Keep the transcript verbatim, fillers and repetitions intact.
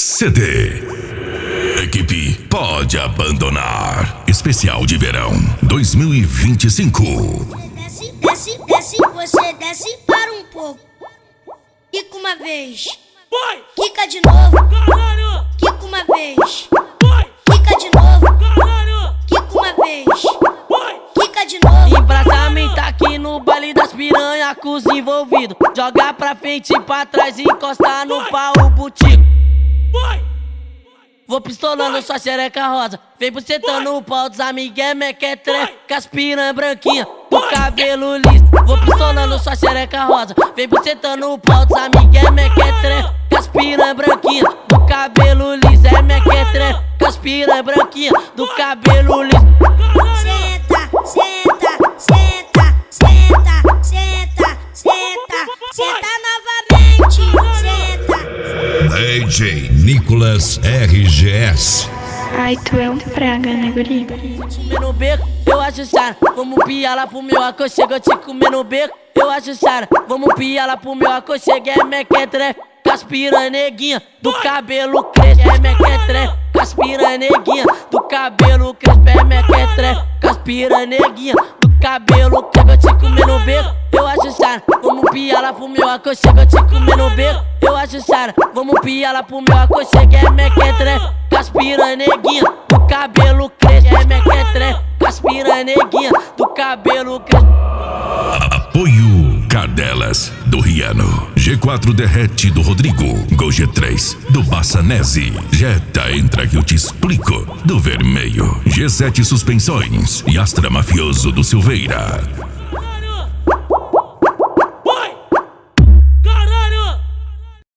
C D. Equipe Pode Abandonar. Especial de verão dois mil e vinte e cinco. Desce, desce, desce, você desce para um pouco. Quica uma vez. Vai! Quica de novo. Caralho! Quica uma vez. Vai! Quica de novo. Caralho! Quica uma vez. Vai! Quica de novo. Embraçamento aqui no baile das piranha com os envolvidos. Joga pra frente e pra trás e encosta no pau o butico. Vai! Vou pistolando sua xereca rosa. Vem bucetando o pau dos amigué, mequetré. Com as piranha branquinha, do cabelo liso. Vou pistolando sua xereca rosa. Vem bucetando o pau dos amigué, mequetré. Com as piranha branquinha, do cabelo liso. É mequetré, com as piranha branquinha, do cabelo liso. Senta, senta, senta, senta, senta, senta, senta novamente. Senta. D J Nicolas R G S. Ai, tu é um praga, né, guri? Comer no beco, eu acho Sara. Vamos piar lá pro meu aconchego, eu te comer no beco, eu acho Sara. Vamos piar lá pro meu aconchego, é mequetré. Com as piranha neguinha, do cabelo crespo, é mequetré. Com as piranha neguinha, do cabelo crespo, é mequetré. Com as piranha neguinha, do cabelo crespo, eu te comer no beco, eu acho Sara. Vamos piar lá pro meu aconchego, eu te comer no beco, eu acho Sara. Vamos piar lá pro meu aconchego, é mequetré. Com as piranha neguinha, do cabelo crespo, é mequetré. Com as piranha neguinha, do cabelo crespo. Apoio Cardelas do Riano, G quatro Derrete do Rodrigo, Gol G três do Bassanese, Jetta Entra que eu te explico do Vermelho, G sete Suspensões e Astra Mafioso do Silveira.